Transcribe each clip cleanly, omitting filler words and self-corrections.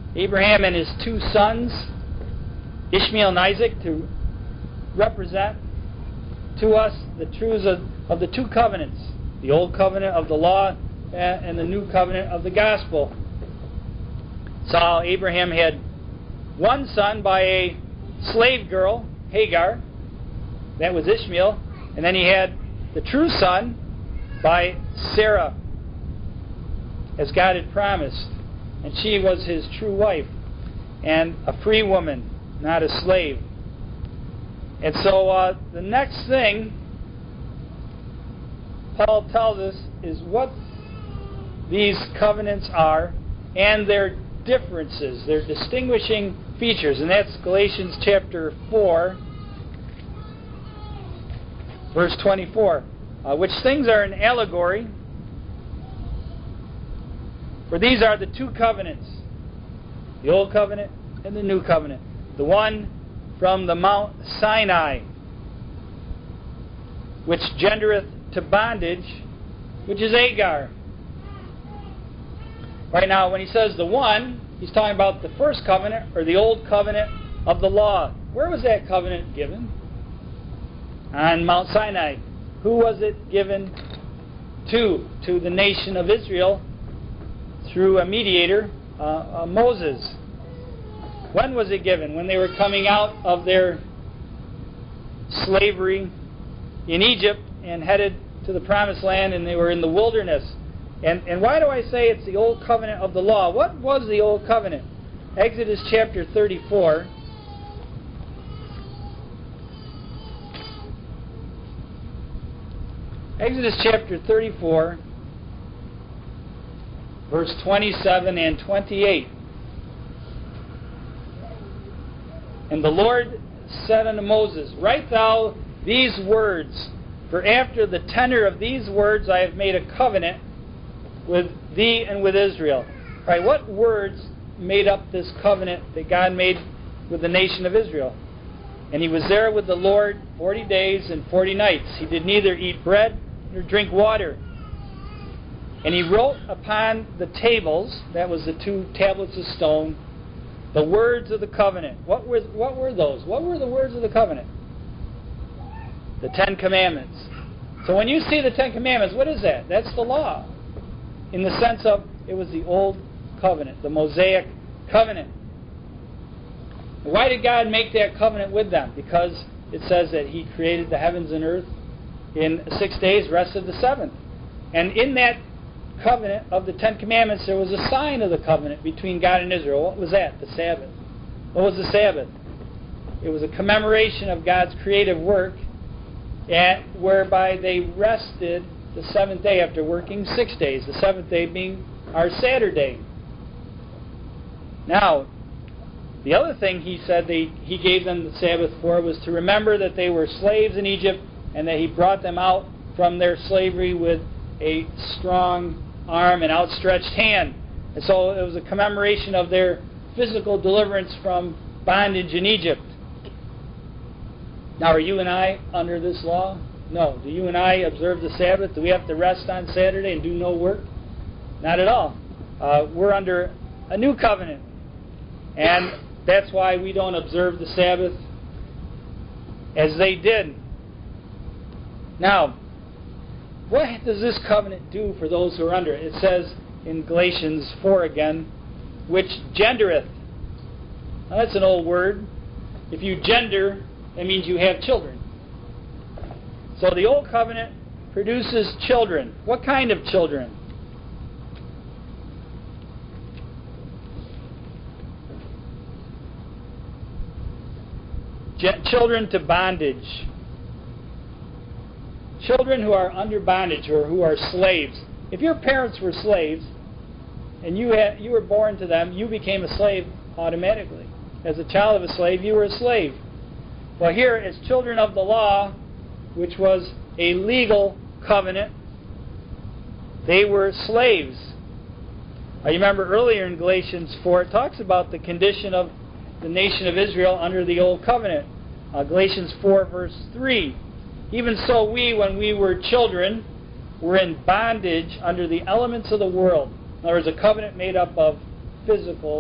Abraham and his two sons, Ishmael and Isaac, to represent to us the truths of the two covenants, the old covenant of the law and the new covenant of the gospel. So Abraham had one son by a slave girl, Hagar, that was Ishmael, and then he had the true son by Sarah, as God had promised, and she was his true wife, and a free woman, not a slave. And so the next thing Paul tells us is what these covenants are and their differences, their distinguishing features. And that's Galatians chapter 4, verse 24, which things are an allegory. For these are the two covenants, the old covenant and the new covenant. The one from the Mount Sinai, which gendereth to bondage, which is Hagar. Right now, when he says the one, he's talking about the first covenant, or the old covenant of the law. Where was that covenant given? On Mount Sinai. Who was it given to? To the nation of Israel through a mediator, Moses. When was it given? When they were coming out of their slavery in Egypt and headed to the promised land, and they were in the wilderness. And why do I say it's the old covenant of the law? What was the old covenant? Exodus chapter 34. Exodus chapter 34, verse 27 and 28. And the Lord said unto Moses, Write thou these words, for after the tenor of these words I have made a covenant with thee and with Israel. All right, what words made up this covenant that God made with the nation of Israel? And he was there with the Lord 40 days and 40 nights. He did neither eat bread nor drink water. And he wrote upon the tables, that was the two tablets of stone, the words of the covenant. What were those? What were the words of the covenant? The Ten Commandments. So when you see the Ten Commandments, what is that? That's the law. In the sense of, it was the old covenant, the Mosaic covenant. Why did God make that covenant with them? Because it says that he created the heavens and earth in 6 days, rested the seventh. And in that covenant of the Ten Commandments, there was a sign of the covenant between God and Israel. What was that? The Sabbath. What was the Sabbath? It was a commemoration of God's creative work, whereby they rested the seventh day after working 6 days, the seventh day being our Saturday. Now, the other thing he said he gave them the Sabbath for was to remember that they were slaves in Egypt and that he brought them out from their slavery with a strong arm and outstretched hand. And so it was a commemoration of their physical deliverance from bondage in Egypt. Now, are you and I under this law? No. Do you and I observe the Sabbath? Do we have to rest on Saturday and do no work? Not at all. We're under a new covenant. And that's why we don't observe the Sabbath as they did. Now, what does this covenant do for those who are under it? It says in Galatians 4 again, which gendereth. Now, that's an old word. If you gender, that means you have children. So the old covenant produces children. What kind of children? Children to bondage. Children who are under bondage or who are slaves. If your parents were slaves and you were born to them, you became a slave automatically. As a child of a slave, you were a slave. Well, here, as children of the law, which was a legal covenant, they were slaves. You remember earlier in Galatians 4, it talks about the condition of the nation of Israel under the old covenant. Galatians 4, verse 3. Even so we, when we were children, were in bondage under the elements of the world. In other words, a covenant made up of physical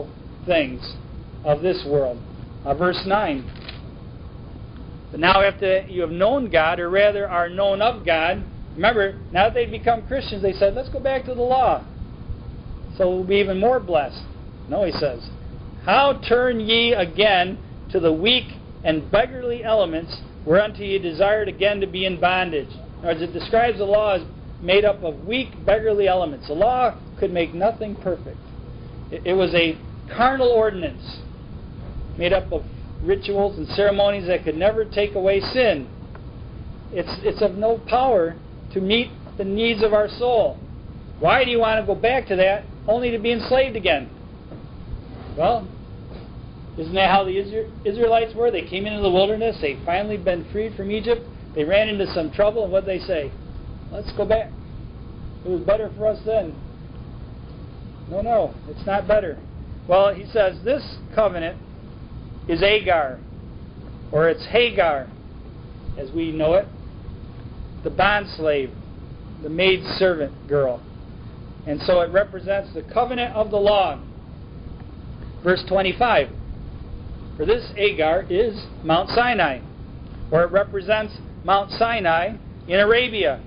things of this world. Verse 9. But now after you have known God, or rather are known of God, remember, now that they've become Christians, they said, let's go back to the law, so we'll be even more blessed. No, he says, how turn ye again to the weak and beggarly elements whereunto ye desired again to be in bondage? In other words, it describes the law as made up of weak, beggarly elements. The law could make nothing perfect. It was a carnal ordinance made up of rituals and ceremonies that could never take away sin. It's of no power to meet the needs of our soul. Why do you want to go back to that only to be enslaved again? Well, isn't that how the Israelites were? They came into the wilderness, they finally been freed from Egypt, they ran into some trouble, and what did they say? Let's go back. It was better for us then. No, it's not better. Well, he says this covenant is Agar, or it's Hagar, as we know it, the bondslave, the maid-servant girl. And so it represents the covenant of the law. Verse 25, for this Agar is Mount Sinai, or it represents Mount Sinai in Arabia,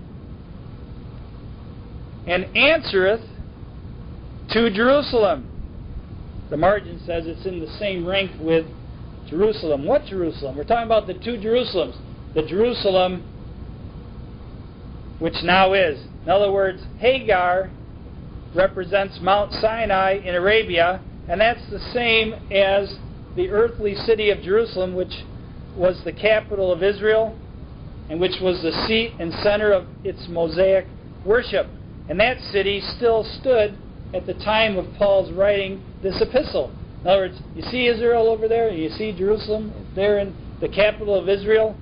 and answereth to Jerusalem. The margin says it's in the same rank with Jerusalem. What Jerusalem? We're talking about the two Jerusalems. The Jerusalem which now is. In other words, Hagar represents Mount Sinai in Arabia, and that's the same as the earthly city of Jerusalem, which was the capital of Israel, and which was the seat and center of its Mosaic worship. And that city still stood at the time of Paul's writing this epistle. In other words, you see Israel over there, and you see Jerusalem there in the capital of Israel.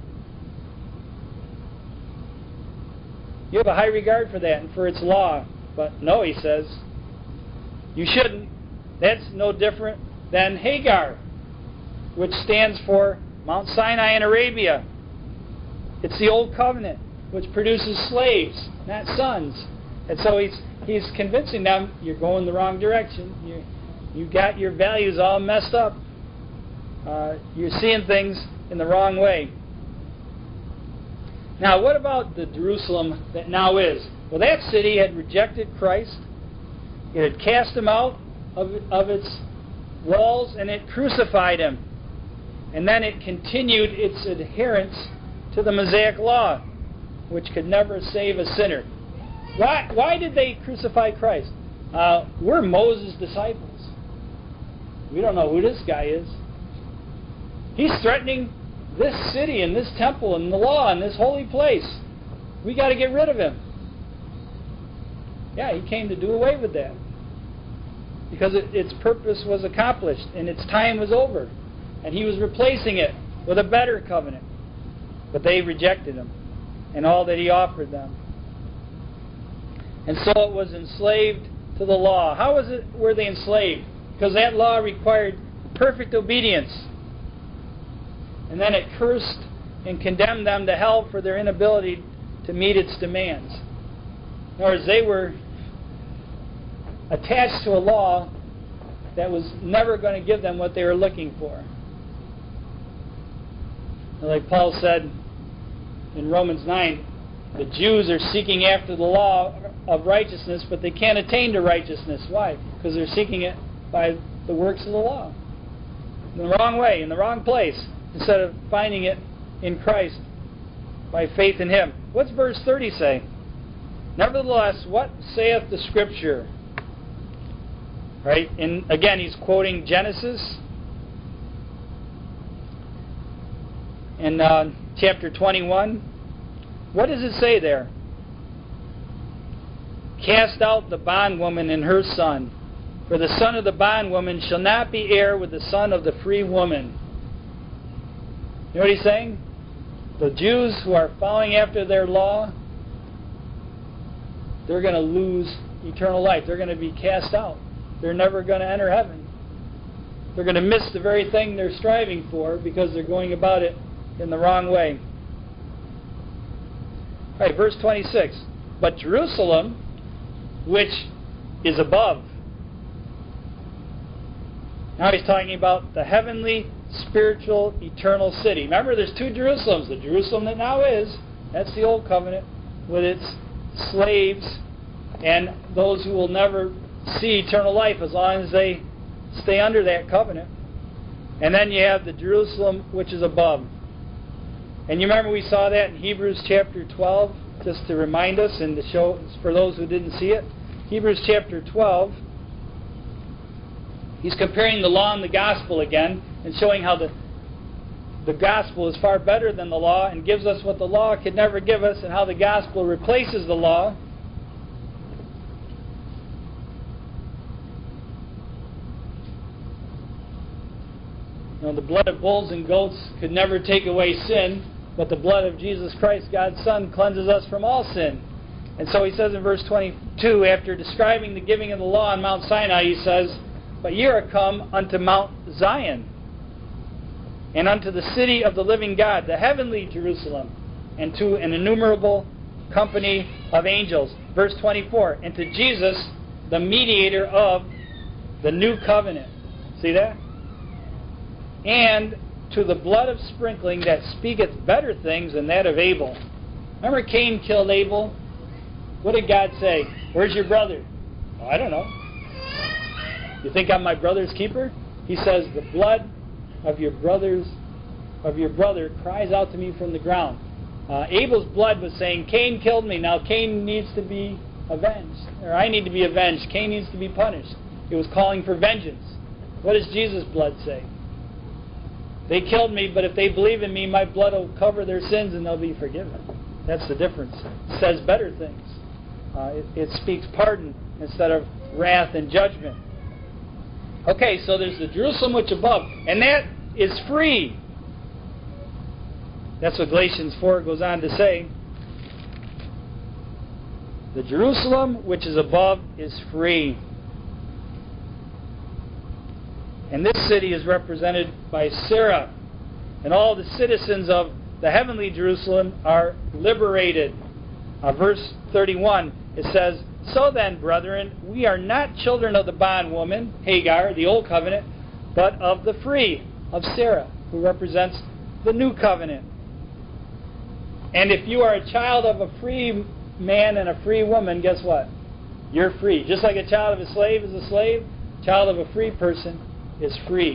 You have a high regard for that and for its law. But no, he says, you shouldn't. That's no different than Hagar, which stands for Mount Sinai in Arabia. It's the old covenant, which produces slaves, not sons. And so he's convincing them, you're going the wrong direction. You got your values all messed up. You're seeing things in the wrong way. Now, what about the Jerusalem that now is? Well, that city had rejected Christ. It had cast him out of its walls, and it crucified him. And then it continued its adherence to the Mosaic law, which could never save a sinner. Why did they crucify Christ? We're Moses' disciples. We don't know who this guy is. He's threatening this city and this temple and the law and this holy place. We got to get rid of him. Yeah, he came to do away with that, because its purpose was accomplished and its time was over, and he was replacing it with a better covenant. But they rejected him and all that he offered them. And so it was enslaved to the law. How were they enslaved? Because that law required perfect obedience. And then it cursed and condemned them to hell for their inability to meet its demands. In other words, they were attached to a law that was never going to give them what they were looking for. And like Paul said in Romans 9, the Jews are seeking after the law of righteousness, but they can't attain to righteousness. Why? Because they're seeking it by the works of the law. In the wrong way, in the wrong place, instead of finding it in Christ by faith in Him. What's verse 30 say? Nevertheless, what saith the Scripture? Right? And again, he's quoting Genesis in chapter 21. What does it say there? Cast out the bondwoman and her son, for the son of the bondwoman shall not be heir with the son of the free woman. You know what he's saying? The Jews who are following after their law, they're going to lose eternal life. They're going to be cast out. They're never going to enter heaven. They're going to miss the very thing they're striving for because they're going about it in the wrong way. All right, verse 26. But Jerusalem, which is above. Now he's talking about the heavenly, spiritual, eternal city. Remember, there's two Jerusalems. The Jerusalem that now is, that's the old covenant, with its slaves and those who will never see eternal life as long as they stay under that covenant. And then you have the Jerusalem which is above. And you remember we saw that in Hebrews chapter 12, just to remind us and to show for those who didn't see it. Hebrews chapter 12, he's comparing the law and the gospel again and showing how the gospel is far better than the law and gives us what the law could never give us, and how the gospel replaces the law. You know, the blood of bulls and goats could never take away sin, but the blood of Jesus Christ, God's Son, cleanses us from all sin. And so he says in verse 22, after describing the giving of the law on Mount Sinai, he says, "But ye are come unto Mount Zion, and unto the city of the living God, the heavenly Jerusalem, and to an innumerable company of angels." Verse 24, "and to Jesus, the mediator of the new covenant." See that? "And to the blood of sprinkling that speaketh better things than that of Abel." Remember Cain killed Abel? What did God say? "Where's your brother?" "Oh, I don't know." "You think I'm my brother's keeper?" He says, "The blood of your brother cries out to me from the ground." Abel's blood was saying, "Cain killed me, now Cain needs to be avenged." Or I need to be avenged. Cain needs to be punished. It was calling for vengeance. What does Jesus' blood say? "They killed me, but if they believe in me, my blood will cover their sins and they'll be forgiven." That's the difference. It says better things. It speaks pardon instead of wrath and judgment. Okay, so there's the Jerusalem which above, and that is free. That's what Galatians 4 goes on to say. The Jerusalem which is above is free. And this city is represented by Sarah. And all the citizens of the heavenly Jerusalem are liberated. Verse 31, it says, "So then, brethren, we are not children of the bondwoman, Hagar, the old covenant, but of the free, of Sarah," who represents the new covenant. And if you are a child of a free man and a free woman, guess what? You're free. Just like a child of a slave is a slave, a child of a free person is free.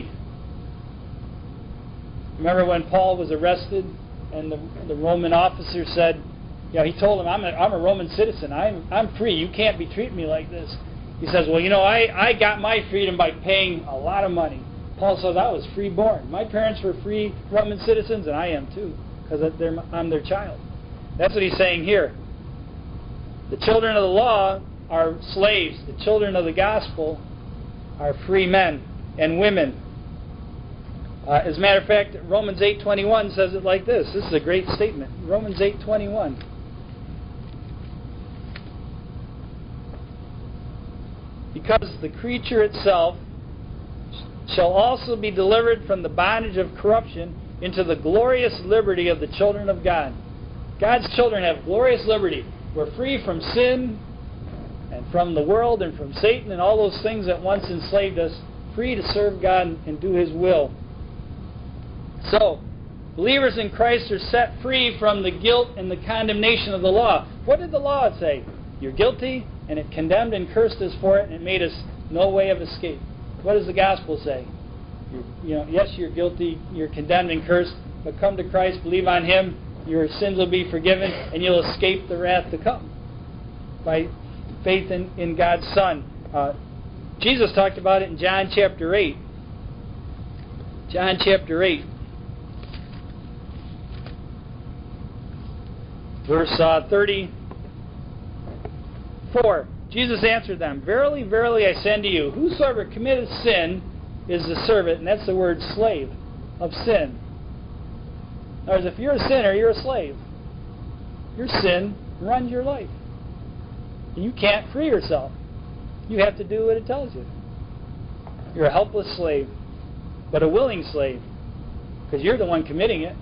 Remember when Paul was arrested and the Roman officer said, he told him, I'm a Roman citizen. I'm free. You can't be treating me like this. He says, well, I got my freedom by paying a lot of money. Paul says, I was free born. My parents were free Roman citizens, and I am too, because I'm their child. That's what he's saying here. The children of the law are slaves. The children of the gospel are free men and women. As a matter of fact, Romans 8:21 says it like this. This is a great statement. Romans 8:21. "Because the creature itself shall also be delivered from the bondage of corruption into the glorious liberty of the children of God." God's children have glorious liberty. We're free from sin and from the world and from Satan and all those things that once enslaved us, free to serve God and do His will. So, believers in Christ are set free from the guilt and the condemnation of the law. What did the law say? You're guilty, and it condemned and cursed us for it, and it made us no way of escape. What does the gospel say? Yes, you're guilty, you're condemned and cursed, but come to Christ, believe on Him, your sins will be forgiven, and you'll escape the wrath to come by faith in God's Son. Jesus talked about it in John chapter 8. John chapter 8. Verse 34. Jesus answered them, "Verily, verily, I say unto you, whosoever committeth sin is the servant," and that's the word slave, "of sin." In other words, if you're a sinner, you're a slave. Your sin runs your life. And you can't free yourself. You have to do what it tells you. You're a helpless slave, but a willing slave, because you're the one committing it.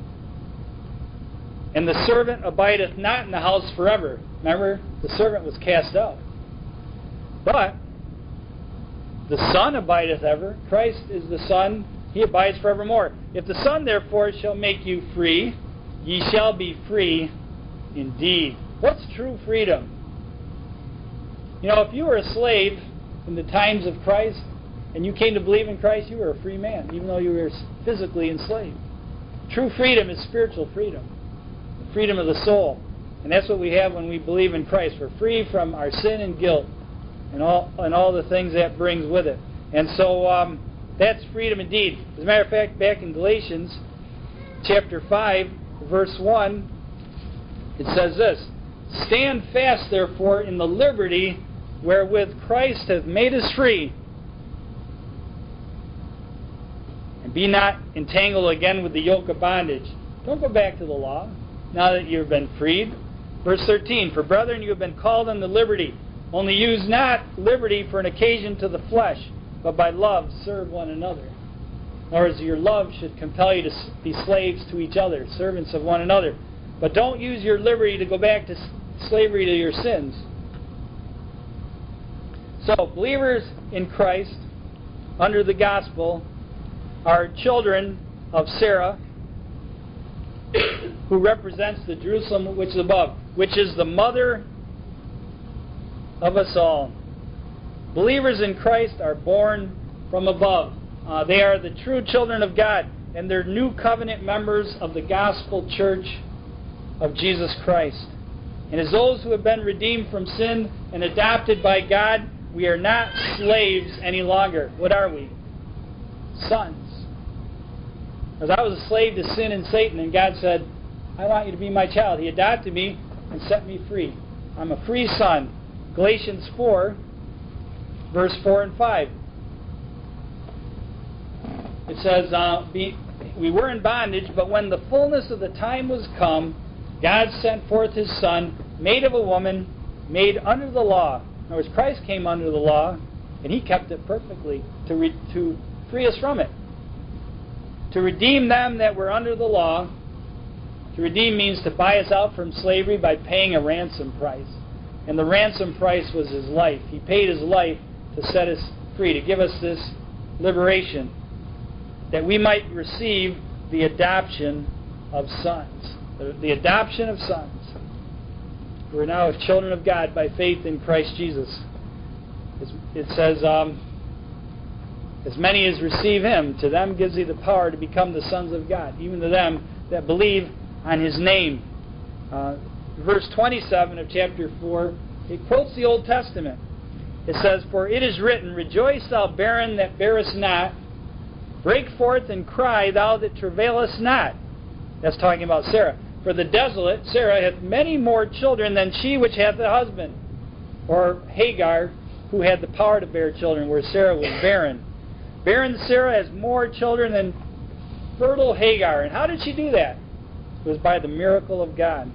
"And the servant abideth not in the house forever." Remember, the servant was cast out. But The Son abideth ever. Christ is the Son. He abides forevermore. If the Son, therefore, shall make you free, ye shall be free indeed. What's true freedom? You know, if you were a slave in the times of Christ, and you came to believe in Christ, you were a free man, even though you were physically enslaved. True freedom is spiritual freedom, the freedom of the soul. And that's what we have when we believe in Christ. We're free from our sin and guilt and all the things that brings with it. And so that's freedom indeed. As a matter of fact, back in Galatians chapter 5, verse 1, it says this, Stand fast, therefore, in the liberty wherewith Christ hath made us free, and be not entangled again with the yoke of bondage. Don't go back to the law, now that you've been freed. Verse 13, For brethren, you have been called unto liberty. Only use not liberty for an occasion to the flesh, but by love serve one another. In other words, your love should compel you to be slaves to each other, servants of one another. But don't use your liberty to go back to slavery to your sins. So, believers in Christ, under the gospel, are children of Sarah, who represents the Jerusalem which is above, which is the mother of us all. Believers in Christ are born from above. They are the true children of God, and they're new covenant members of the gospel church of Jesus Christ. And as those who have been redeemed from sin and adopted by God, we are not slaves any longer. What are we? Sons. Because I was a slave to sin and Satan, and God said, I want you to be my child. He adopted me and set me free. I'm a free son. Galatians 4, verse 4 and 5. It says, we were in bondage, but when the fullness of the time was come, God sent forth His Son, made of a woman, made under the law. In other words, Christ came under the law, and He kept it perfectly to free us from it. To redeem them that were under the law. To redeem means to buy us out from slavery by paying a ransom price. And the ransom price was His life. He paid His life to set us free, to give us this liberation, that we might receive the adoption of sons. The adoption of sons. We're now children of God by faith in Christ Jesus. It says, as many as receive Him, to them gives He the power to become the sons of God, even to them that believe on His name. Verse 27 of chapter 4, it quotes the Old Testament. It says, For it is written, Rejoice, thou barren that bearest not. Break forth and cry, thou that travailest not. That's talking about Sarah. For the desolate, Sarah, hath many more children than she which hath a husband. Or Hagar, who had the power to bear children, where Sarah was barren. Barren Sarah has more children than fertile Hagar. And how did she do that? It was by the miracle of God.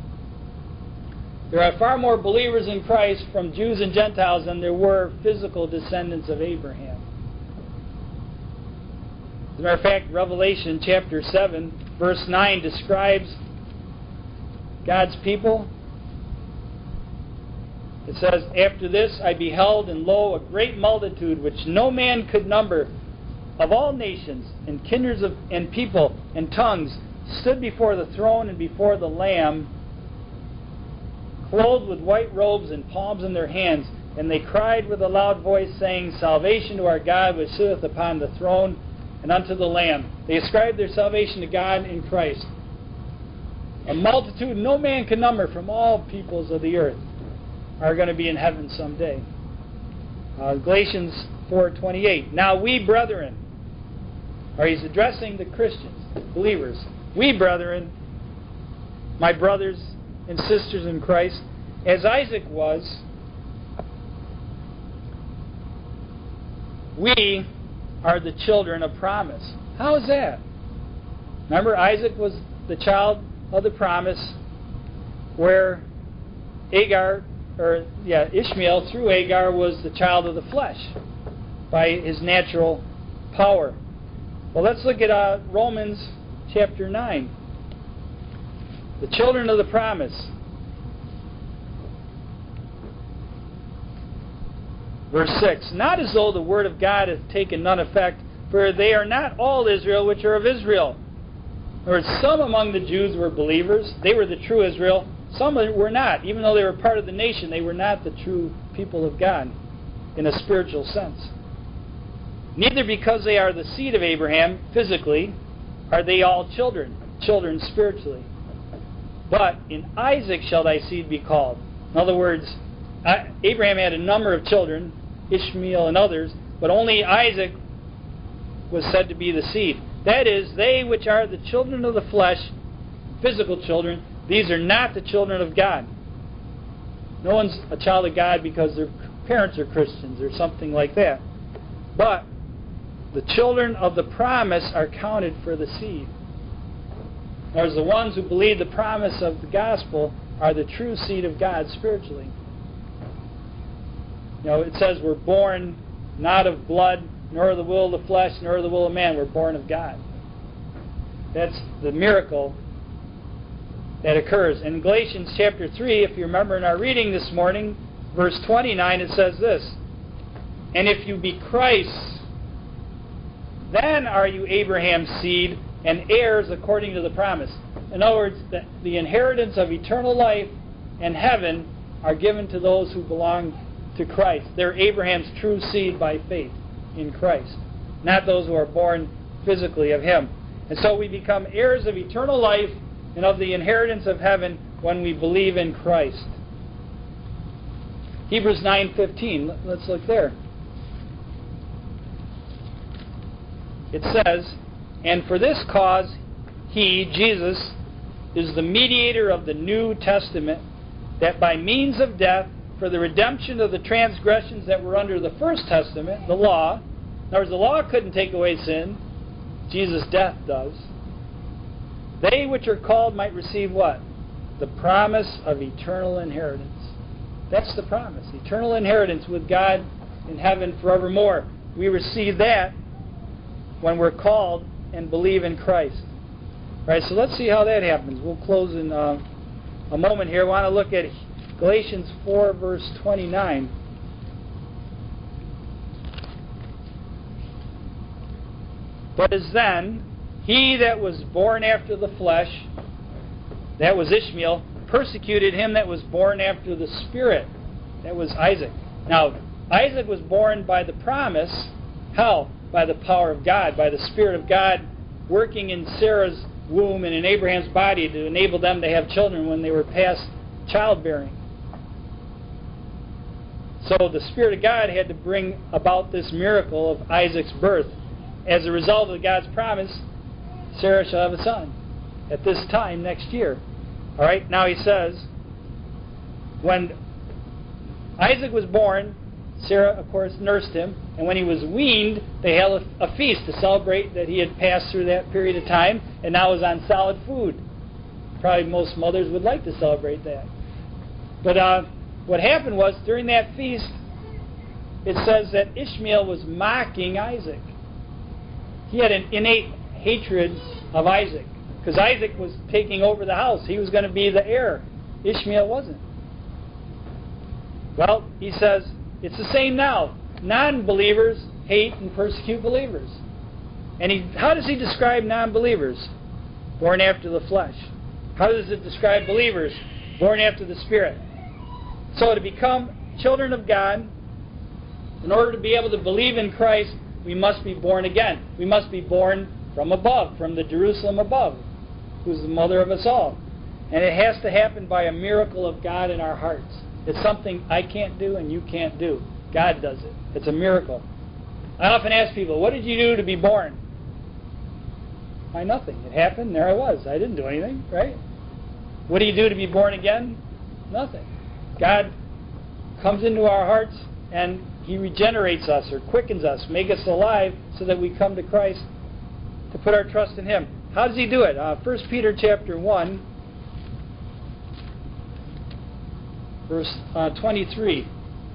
There are far more believers in Christ from Jews and Gentiles than there were physical descendants of Abraham. As a matter of fact, Revelation chapter 7, verse 9 describes God's people. It says, After this I beheld, and lo, a great multitude, which no man could number, of all nations, and kindreds and people, and tongues, stood before the throne and before the Lamb, clothed with white robes and palms in their hands. And they cried with a loud voice, saying, Salvation to our God, which sitteth upon the throne, and unto the Lamb. They ascribed their salvation to God in Christ. A multitude no man can number from all peoples of the earth are going to be in heaven someday. Galatians 4:28. Now we, brethren, or he's addressing the Christians, believers. We, brethren, my brothers and sisters in Christ, as Isaac was, we are the children of promise. How is that? Remember, Isaac was the child of the promise, where Ishmael through Hagar was the child of the flesh by his natural power. Well, let's look at Romans chapter 9. The children of the promise. Verse 6, not as though the word of God hath taken none effect, for they are not all Israel which are of Israel. In other words, some among the Jews were believers. They were the true Israel. Some were not. Even though they were part of the nation, they were not the true people of God in a spiritual sense. Neither because they are the seed of Abraham physically are they all children spiritually. But in Isaac shall thy seed be called. In other words, Abraham had a number of children, Ishmael and others, but only Isaac was said to be the seed. That is, they which are the children of the flesh, physical children, these are not the children of God. No one's a child of God because their parents are Christians or something like that. But the children of the promise are counted for the seed. Whereas the ones who believe the promise of the gospel are the true seed of God spiritually. You know, it says we're born not of blood, nor of the will of the flesh, nor of the will of man. We're born of God. That's the miracle that occurs. In Galatians chapter 3, if you remember in our reading this morning, verse 29, it says this, and if you be Christ's, then are you Abraham's seed and heirs according to the promise. In other words, the inheritance of eternal life and heaven are given to those who belong to Christ. They're Abraham's true seed by faith in Christ, not those who are born physically of him. And so we become heirs of eternal life and of the inheritance of heaven when we believe in Christ. Hebrews 9:15, let's look there. It says, and for this cause he, Jesus, is the mediator of the New Testament, that by means of death, for the redemption of the transgressions that were under the First Testament, the law. In other words, the law couldn't take away sin. Jesus' death does. They which are called might receive what? The promise of eternal inheritance. That's the promise. Eternal inheritance with God in heaven forevermore. We receive that when we're called and believe in Christ. All right, so let's see how that happens. We'll close in a moment here. I want to look at Galatians 4, verse 29. But as then, he that was born after the flesh, that was Ishmael, persecuted him that was born after the Spirit, that was Isaac. Now, Isaac was born by the promise. How? By the power of God, by the Spirit of God working in Sarah's womb and in Abraham's body to enable them to have children when they were past childbearing. So the Spirit of God had to bring about this miracle of Isaac's birth. As a result of God's promise, Sarah shall have a son at this time next year. All right, now he says, when Isaac was born, Sarah, of course, nursed him, and when he was weaned, they held a feast to celebrate that he had passed through that period of time and now was on solid food. Probably most mothers would like to celebrate that. But what happened was, during that feast, it says that Ishmael was mocking Isaac. He had an innate hatred of Isaac, because Isaac was taking over the house. He was going to be the heir. Ishmael wasn't. Well, he says, it's the same now. Non-believers hate and persecute believers. And how does he describe non-believers? Born after the flesh. How does it describe believers? Born after the Spirit. So to become children of God, in order to be able to believe in Christ, we must be born again. We must be born from above, from the Jerusalem above, who's the mother of us all. And it has to happen by a miracle of God in our hearts. It's something I can't do and you can't do. God does it. It's a miracle. I often ask people, what did you do to be born? Why, nothing. It happened. There I was. I didn't do anything, right? What do you do to be born again? Nothing. God comes into our hearts and He regenerates us or quickens us, makes us alive so that we come to Christ to put our trust in Him. How does He do it? 1 Peter chapter 1, verse 23.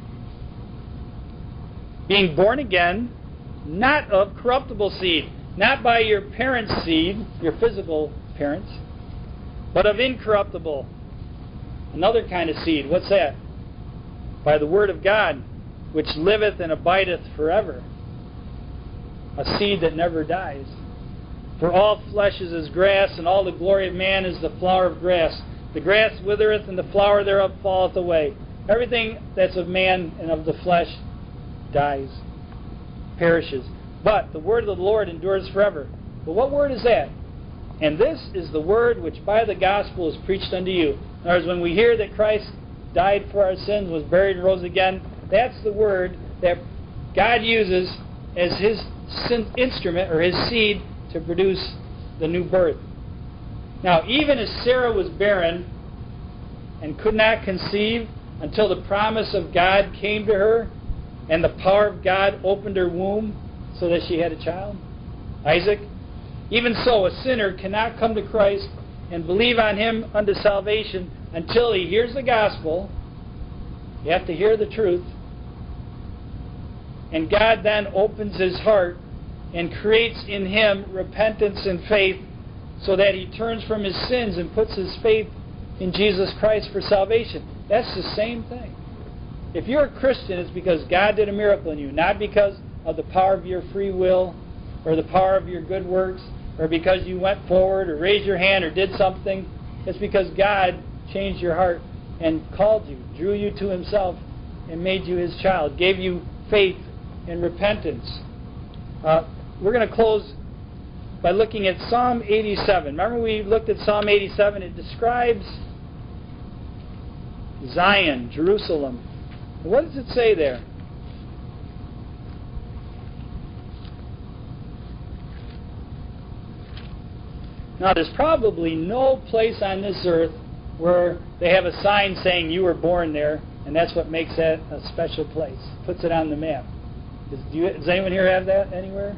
Being born again, not of corruptible seed, not by your parents' seed, your physical parents, but of incorruptible. Another kind of seed. What's that? By the Word of God, which liveth and abideth forever, a seed that never dies. For all flesh is as grass, and all the glory of man is the flower of grass. The grass withereth, and the flower thereof falleth away. Everything that's of man and of the flesh dies, perishes. But the word of the Lord endures forever. But what word is that? And this is the word which by the gospel is preached unto you. In other words, when we hear that Christ died for our sins, was buried, and rose again, that's the word that God uses as His instrument, or His seed, to produce the new birth. Now, even as Sarah was barren and could not conceive until the promise of God came to her and the power of God opened her womb so that she had a child, Isaac, even so a sinner cannot come to Christ and believe on Him unto salvation until he hears the gospel. You have to hear the truth. And God then opens his heart and creates in him repentance and faith so that he turns from his sins and puts his faith in Jesus Christ for salvation. That's the same thing. If you're a Christian, it's because God did a miracle in you, not because of the power of your free will or the power of your good works or because you went forward or raised your hand or did something. It's because God changed your heart and called you, drew you to Himself, and made you His child, gave you faith and repentance. We're going to close by looking at Psalm 87. Remember we looked at Psalm 87? It describes Zion, Jerusalem. What does it say there? Now, there's probably no place on this earth where they have a sign saying you were born there, and that's what makes that a special place. Puts it on the map. Does anyone here have that anywhere?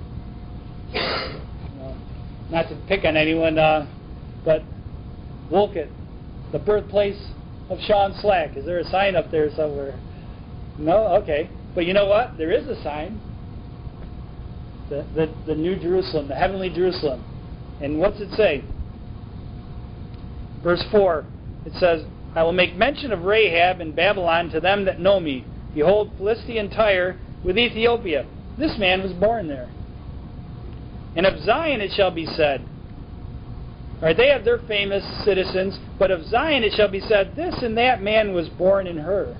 No. Not to pick on anyone, but Wolcott, the birthplace of Sean Slack. Is there a sign up there somewhere? No? Okay. But you know what? There is a sign. The New Jerusalem, the heavenly Jerusalem. And what's it say? Verse 4, it says, I will make mention of Rahab and Babylon to them that know me. Behold, Philistia and Tyre with Ethiopia. This man was born there. And of Zion it shall be said. All right, they have their famous citizens, but of Zion it shall be said, this and that man was born in her.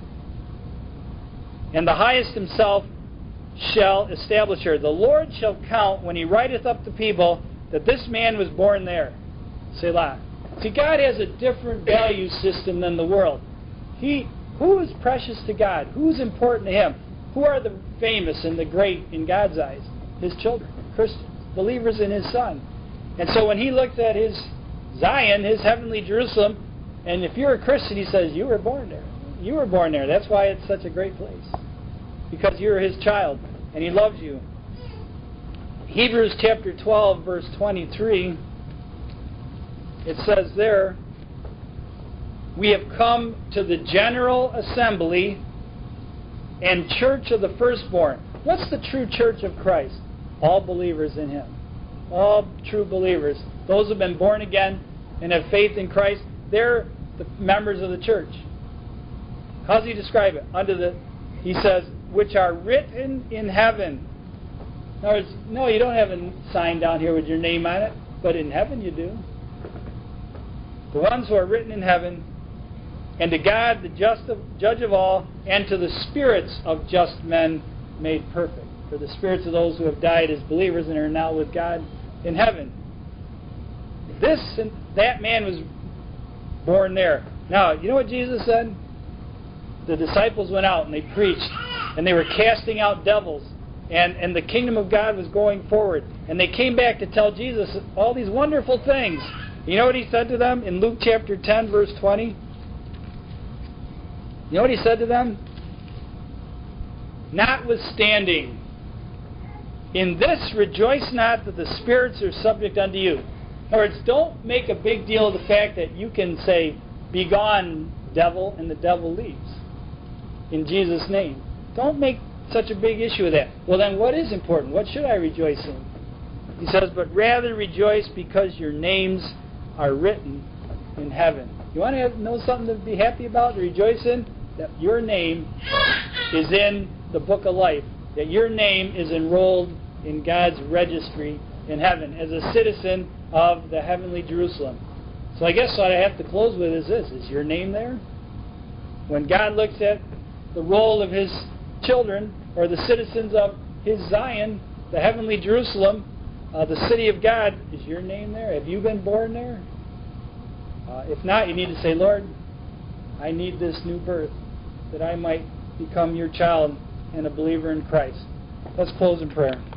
And the highest himself shall establish her. The Lord shall count when He writeth up the people that this man was born there. Selah. See, God has a different value system than the world. Who is precious to God? Who's important to Him? Who are the famous and the great in God's eyes? His children, Christians, believers in His Son. And so when He looks at His Zion, His heavenly Jerusalem, and if you're a Christian, He says, you were born there. You were born there. That's why it's such a great place. Because you're His child, and He loves you. Hebrews chapter 12, verse 23, it says there, we have come to the general assembly and church of the firstborn. What's the true church of Christ? All believers in Him. All true believers. Those who have been born again and have faith in Christ, they're the members of the church. How does He describe it? He says, which are written in heaven. In other words, no, you don't have a sign down here with your name on it, but in heaven you do. The ones who are written in heaven, and to God, the judge of all, and to the spirits of just men made perfect. For the spirits of those who have died as believers and are now with God in heaven. This and that man was born there. Now, you know what Jesus said? The disciples went out and they preached, and they were casting out devils. And the kingdom of God was going forward. And they came back to tell Jesus all these wonderful things. You know what He said to them in Luke chapter 10, verse 20? You know what He said to them? Notwithstanding, in this rejoice not that the spirits are subject unto you. In other words, don't make a big deal of the fact that you can say, be gone, devil, and the devil leaves. In Jesus' name. Don't make such a big issue of that. Well, then what is important? What should I rejoice in? He says, but rather rejoice because your names are written in heaven. You want to know something to be happy about, to rejoice in? That your name is in the book of life, that your name is enrolled in God's registry in heaven as a citizen of the heavenly Jerusalem. So I guess what I have to close with is this. Is your name there? When God looks at the roll of His children, or the citizens of His Zion, the heavenly Jerusalem, the city of God, is your name there? Have you been born there? If not, you need to say, Lord, I need this new birth, that I might become your child and a believer in Christ. Let's close in prayer.